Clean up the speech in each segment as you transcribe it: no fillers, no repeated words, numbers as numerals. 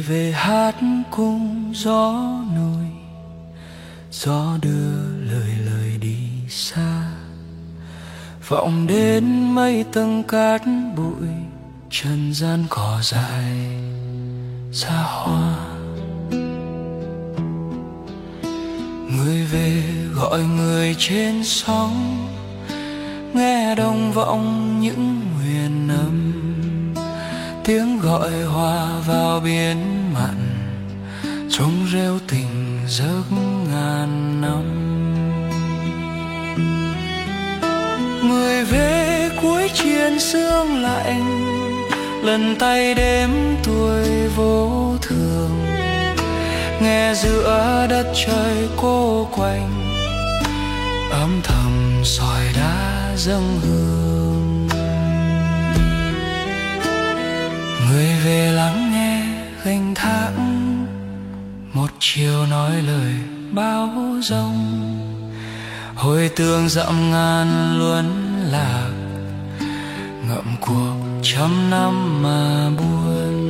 người về hát cùng gió nổi, gió đưa lời lời đi xa, vọng đến mây tầng cát bụi, trần gian cỏ dài xa hoa. Người về gọi người trên sóng, nghe đồng vọng những huyền âm, tiếng gọi hòa vào biển mặn, trống reo tình giấc ngàn năm. Người về cuối chiến sương lạnh, lần tay đếm tuổi vô thường, nghe giữa đất trời cô quạnh, âm thầm sỏi đá dâng hương. Người về lắng nghe gánh thác, một chiều nói lời báo rông, hồi tường dặm ngàn luân lạc, ngậm cuộc trăm năm mà buồn.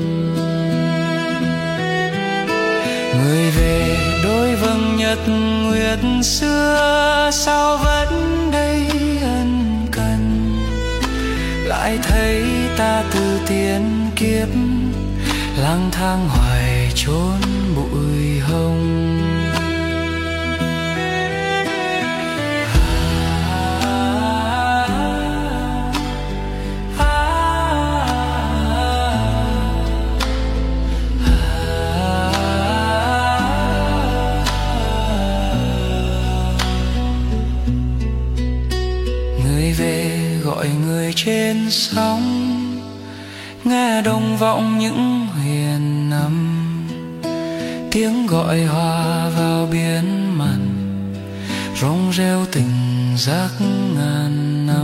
Người về đôi vầng nhật nguyệt xưa, sao vẫn đây ân cần, lại thấy ta từ tiền kiếp lang thang hoài chốn bụi hồng. Người về gọi người trên sóng, nghe đồng vọng những huyền âm, tiếng gọi hòa vào biển mặn, rong rêu tình giấc ngàn năm.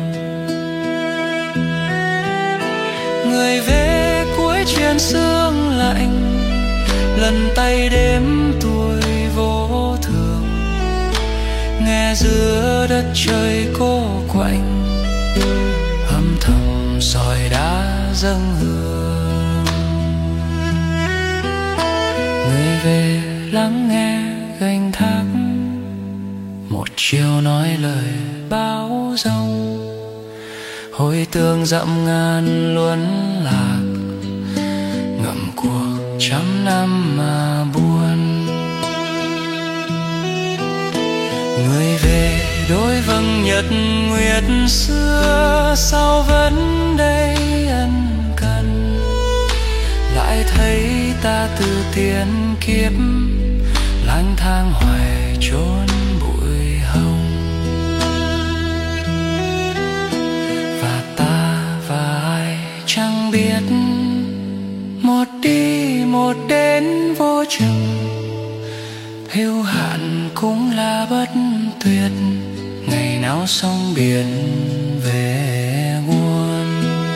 Người về cuối chiến sương lạnh, lần tay đếm tuổi vô thường, nghe giữa đất trời cô quạnh, âm thầm sỏi đá dâng hương. Người về lắng nghe gánh thác, một chiều nói lời báo rông, hồi tường dặm ngàn luân lạc, ngậm cuộc trăm năm mà buồn. Người về đôi vầng nhật nguyệt xưa, sao vẫn đây ân cần, lại thấy ta từ tiền kiếp lang thang hoài chốn bụi hồng. Và ta và ai chẳng biết, một đi một đến vô chừng, hữu hạn cũng là bất tuyệt, ngày nào sông biển về nguồn.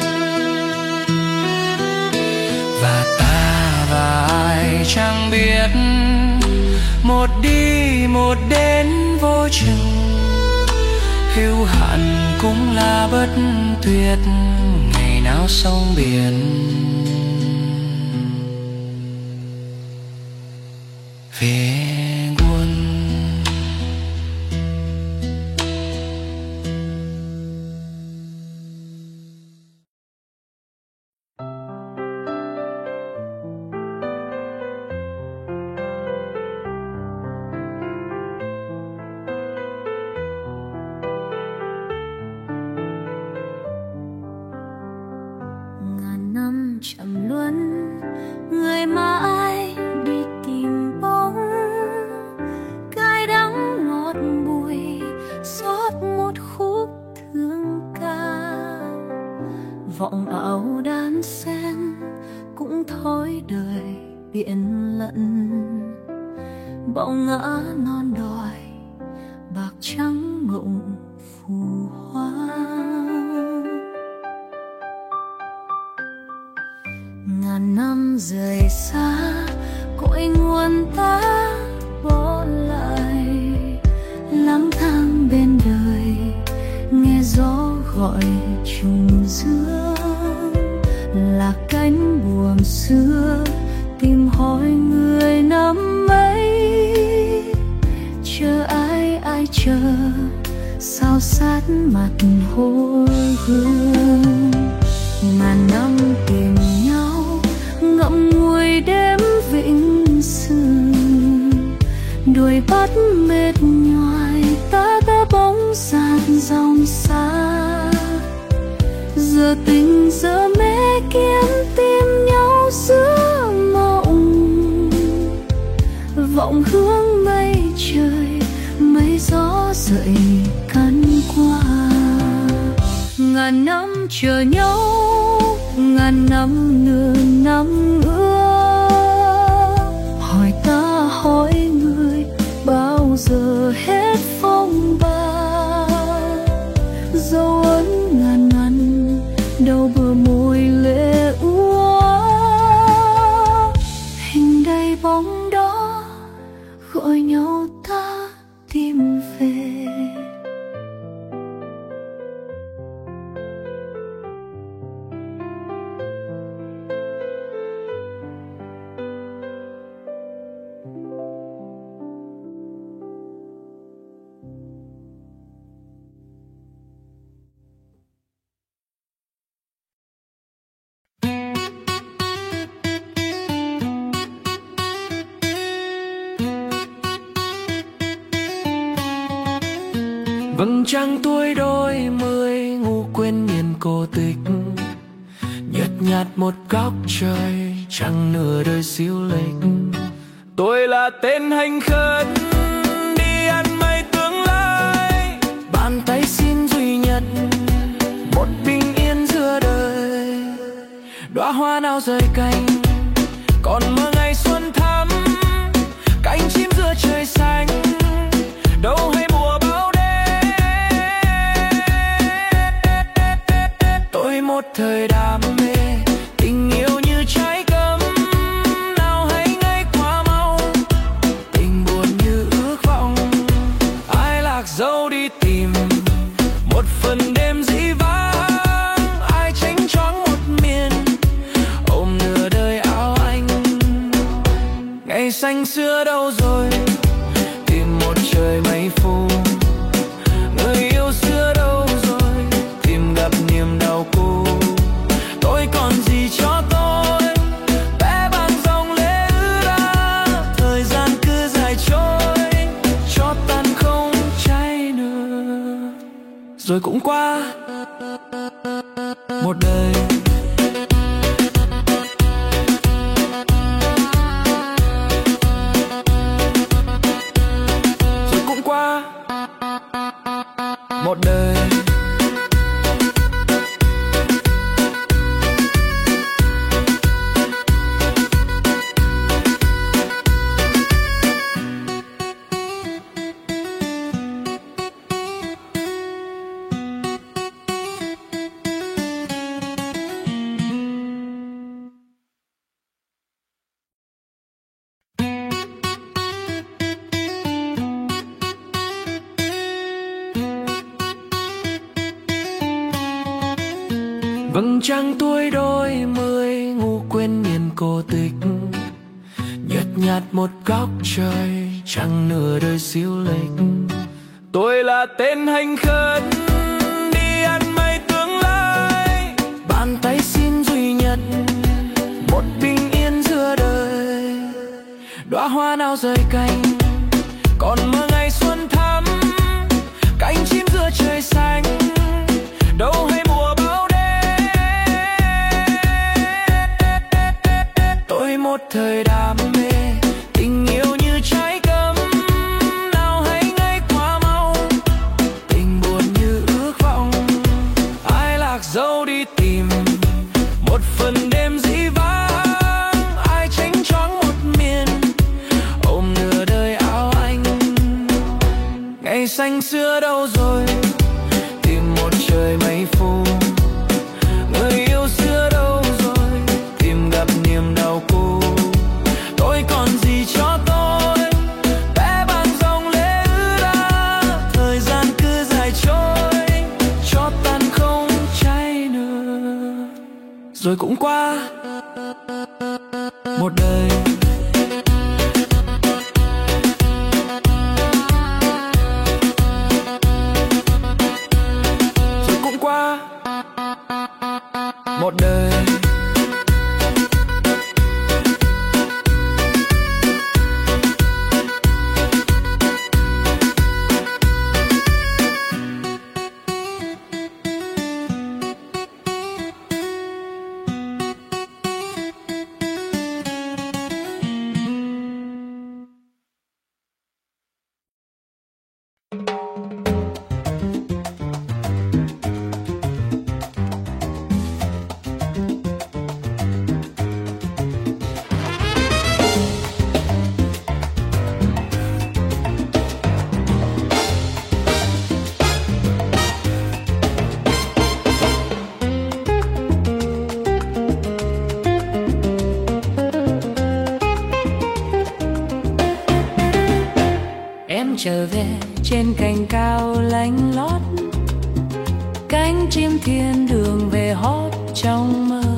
Và ta và ai chẳng biết, một đi một đến vô chừng, hữu hạn cũng là bất tuyệt, ngày nào sông biển về nguồn. Ngàn năm trầm luân, người mãi đi tìm bóng, cay đắng ngọt bùi xót một khúc thương ca. Vọng áo đan sen cũng thói đời biển lận, bão ngã non đồi bạc trắng mộng phù hoa. Ngàn năm rời xa cội nguồn ta bỏ lại, lang thang bên đời nghe gió gọi trùng dương, là cánh buồm xưa tìm hỏi người năm ấy, chờ ai ai chờ sao sát mặt hồi hương. Ngàn năm tìm nhau ngậm ngùi đêm vĩnh sương, đuổi bắt mệt nhoài ta đã bóng dạt dòng xa. Giờ tình giờ mê kiếm tìm nhau giữa mộng, vọng hướng mây trời mây gió dậy cắn qua. Ngàn năm chờ nhau, ngàn năm nửa năm ước, hỏi ta hỏi người bao giờ hết phong ba. Dấu ấn ngàn ngàn đâu bờ môi lệ úa, hình đây bóng đó gọi nhau ta tìm về. Vầng trăng tuổi đôi mươi ngủ quên miền cô tịch, nhợt nhạt một góc trời chẳng nửa đời siêu lệch. Tôi là tên hành khất đi ăn mây tương lai, bàn tay xin duy nhất một bình yên giữa đời. Đóa hoa nào rơi cành còn mơ ngày xuân thắm, cánh chim giữa trời xanh đâu hay mùa bão đêm. Tôi một thời đam mê tình yêu như trái cấm, nào hay ngay quá mau tình buồn như ước vọng. Ai lạc dấu đi tìm một phần đêm dĩ vãng, ai tránh choáng một miền ôm nửa đời áo anh. Ngày xanh xưa đâu rồi tìm một trời mây phủ, người yêu xưa đâu rồi tìm gặp niềm đau cũ. Tôi còn gì cho tôi bé bàng dòng lệ ứ ra, thời gian cứ dài trôi cho tan không cháy nữa. Rồi cũng qua một đời. Rồi cũng qua một đời. Vầng trăng tuổi đôi mươi ngủ quên miền cô tịch, nhợt nhạt một góc trời chẳng nửa đời siêu lệch. Tôi là tên hành khất đi ăn mây tương lai, bàn tay xin duy nhất một bình yên giữa đời. Đóa hoa nào rơi cành còn mơ ngày xuân thắm, cánh chim giữa trời xanh đâu hay mùa bão đêm. Tôi một thời đam mê tình yêu như trái cấm, nào hay ngay quá mau tình buồn như ước vọng. Ai lạc dấu đi tìm một phần đêm dĩ vãng, ai tránh choáng một miền ôm nửa đời áo anh. Ngày xanh xưa đâu rồi tìm một trời mây phủ, người yêu xưa đâu rồi tìm gặp niềm đau cũ. Tôi còn gì cho tôi bé bàng dòng lệ ứ ra, thời gian cứ dài trôi cho tan không cháy nữa. Rồi cũng qua một đời. Rồi cũng qua một đời. Trở về trên cành cao lánh lót, cánh chim thiên đường về hót trong mơ.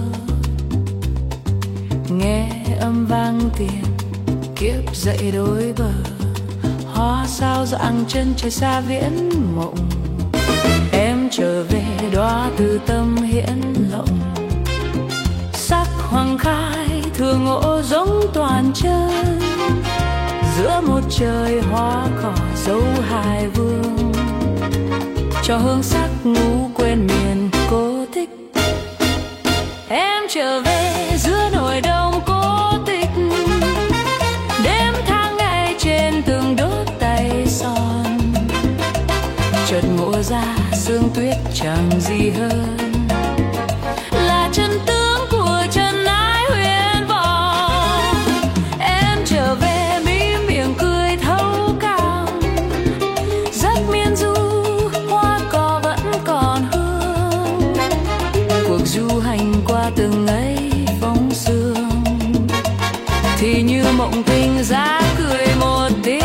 Nghe âm vang tiền kiếp dậy đôi bờ, hoa sao dạng chân trời xa viễn mộng. Em trở về đóa từ tâm hiển lộng, sắc hoàng khai thường ngộ giống toàn chân. Giữa một trời hoa cỏ dấu hai vương, cho hương sắc ngủ quên miền cô tích. Em trở về giữa nỗi đông cố tịch, đêm tháng ngày trên từng đốt tay son. Chợt ngộ ra sương tuyết chẳng gì hơn, là chân tướng của chân ái huyền vọng. Em trở về du hành qua từng ấy phong sương, thì như mộng tình giá cười một tiếng.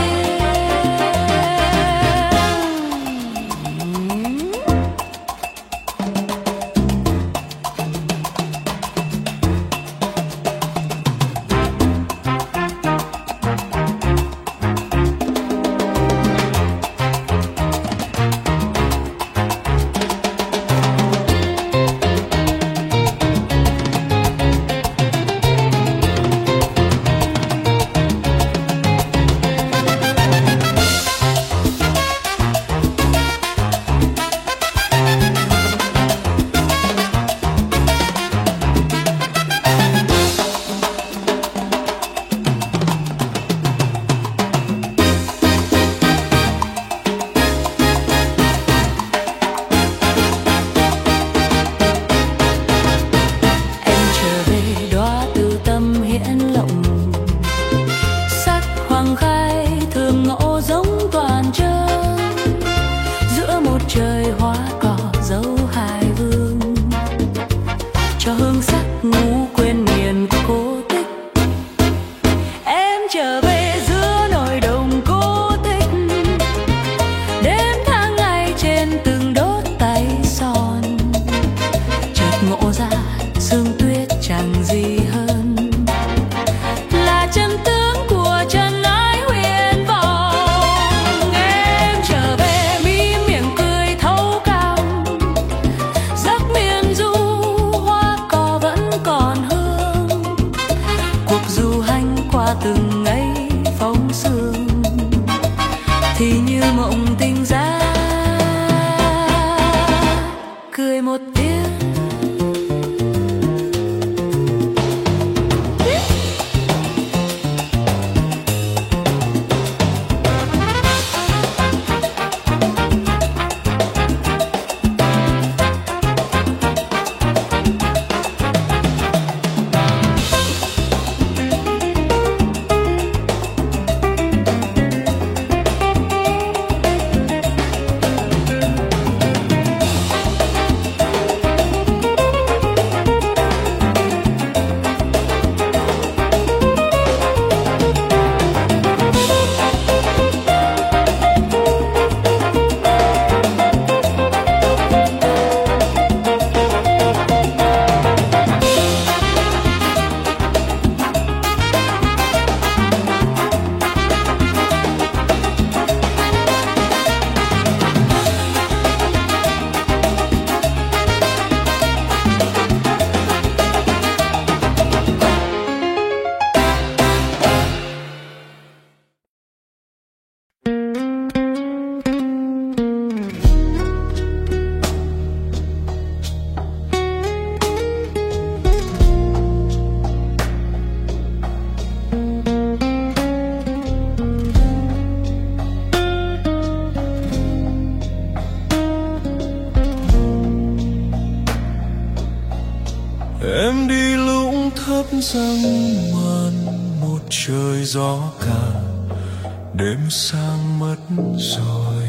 thấp dâng màn một trời gió cả, đêm sang mất rồi.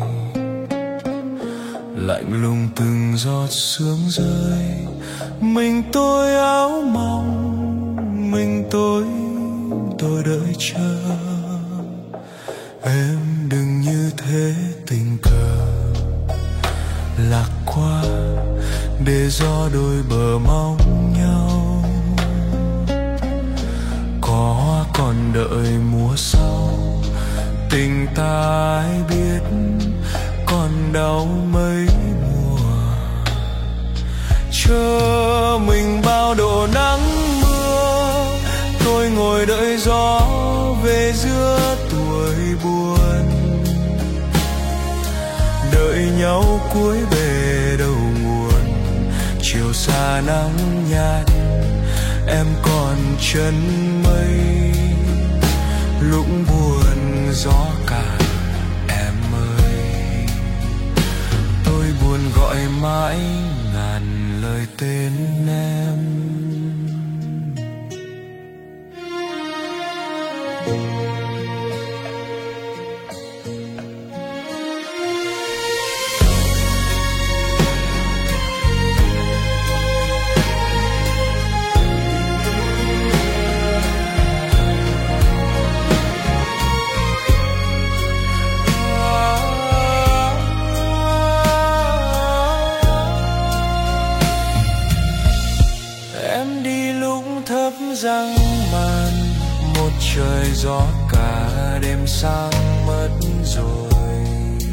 Lạnh lùng từng giọt sương rơi, mình tôi áo mỏng, mình tôi đợi chờ. Em đừng như thế tình cờ lạc qua, để gió đôi bờ mong nhau. Có hoa còn đợi mùa sau, tình ta ai biết còn đau mấy mùa. Chờ mình bao độ nắng mưa, tôi ngồi đợi gió về giữa tuổi buồn. Đợi nhau cuối bể đầu nguồn, chiều xa nắng nhạt, em còn chân mây. Lúc buồn gió cả em ơi, tôi buồn gọi mãi ngàn lời tên em. Răng màn một trời gió cả, đêm sang mất rồi.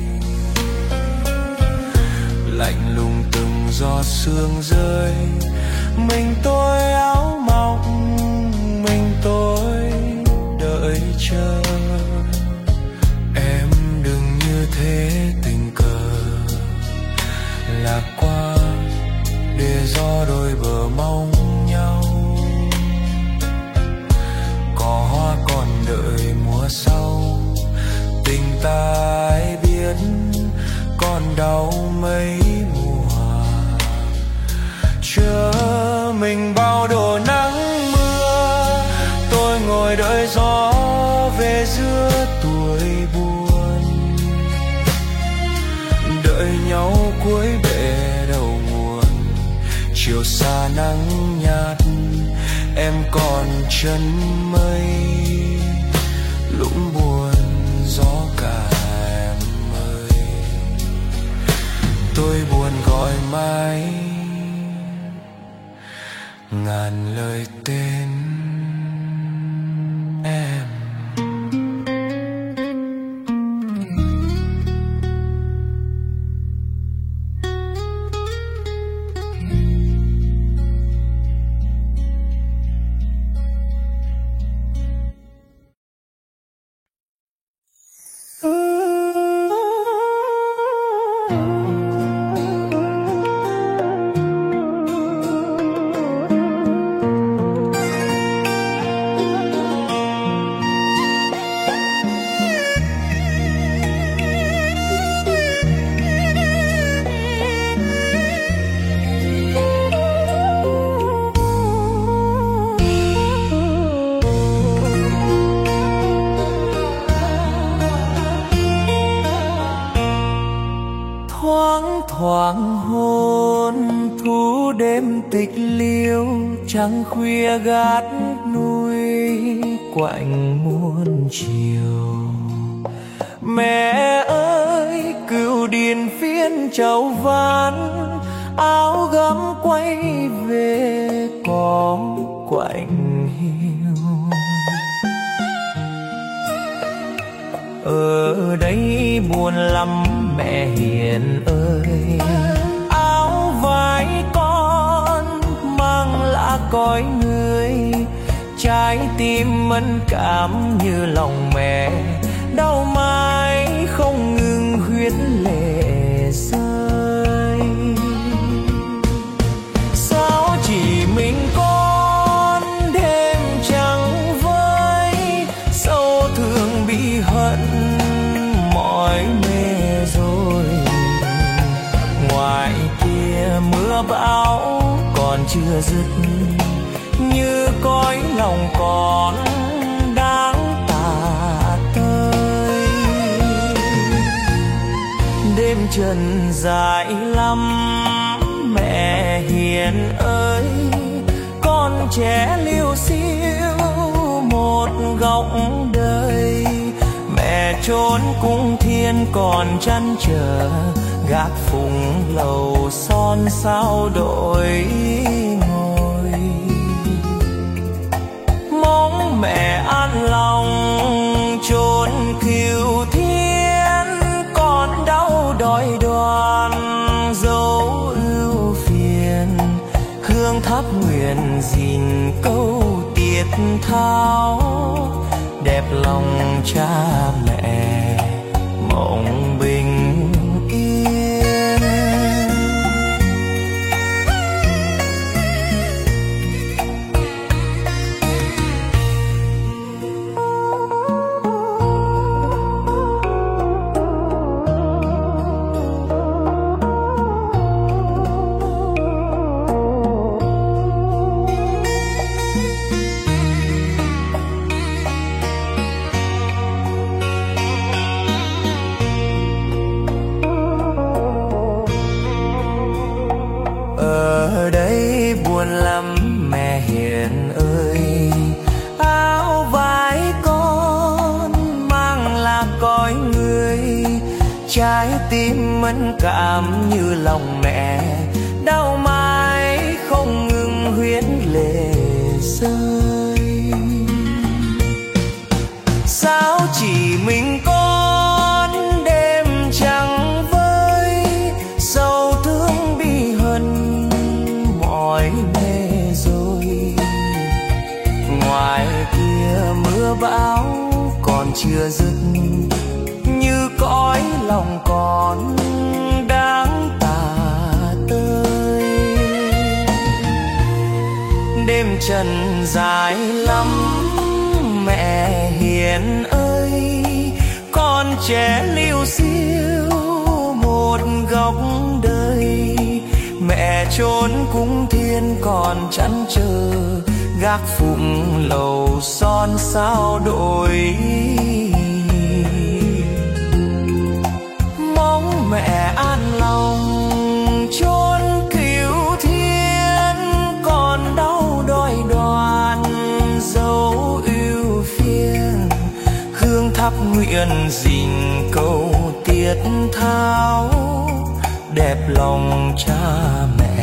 Lạnh lùng từng giọt sương rơi, mình tôi áo mỏng, mình tôi đợi chờ. Em đừng như thế tình cờ lạc qua, để gió đôi bờ mong nhau. Có hoa còn đợi mùa sau, tình ta ai biết còn đau mấy mùa. Chờ mình bao độ nắng mưa, tôi ngồi đợi gió về giữa tuổi buồn. Đợi nhau cuối bể đầu nguồn, chiều xa nắng nhạt, em còn chân mây. Lúc buồn gió cả em ơi, tôi buồn gọi mãi ngàn lời tên em. Thoáng hôn thu đêm tịch liêu, trăng khuya gác núi quạnh muôn chiều. Mẹ ơi cựu điền phiên trầu ván, áo gấm quay về có quạnh hiu. Ở đây buồn lắm mẹ hiền ơi, áo vai con mang lá cõi người. Trái tim mẫn cảm như lòng mẹ, đau mãi không ngừng huyết lệ rơi. Sao chỉ mình con đêm trắng với, sâu thương bị hận mỏi mê rồi. Ngoài kia mưa bão còn chưa dứt, như cõi lòng con đáng tả tơi. Đêm trần dài lắm mẹ hiền ơi, con trẻ liêu xiêu một góc đời. Mẹ trốn cung thiên còn chăn trở, gác phụng lầu son sao đổi ngồi. Mong mẹ an lòng chốn cửu thiên, con đau đói đoan dấu ưu phiền. Hương thắp nguyện gìn câu tiết thao, đẹp lòng cha mẹ mộng bình yên. Ở đây buồn lắm mẹ hiền ơi, áo vai con mang là cõi người. Trái tim mẫn cảm như lòng mẹ, đau mãi không ngừng huyết lệ rơi. Sao chỉ mình con đêm trăng vơi, sầu thương bi hận mỏi mê rồi. Ngoài kia mưa bão còn chưa dứt, như cõi lòng con đáng tả tơi. Đêm trần dài lắm mẹ hiền ơi, con trẻ liêu xiêu một góc đời. Mẹ trốn cung thiên còn chăn chờ, gác phụng lầu son sao đổi. Mong mẹ an lòng chốn cửu thiên, còn đau đói đoan dấu ưu phiền. Hương thắp nguyện gìn câu tiết thao, đẹp lòng cha mẹ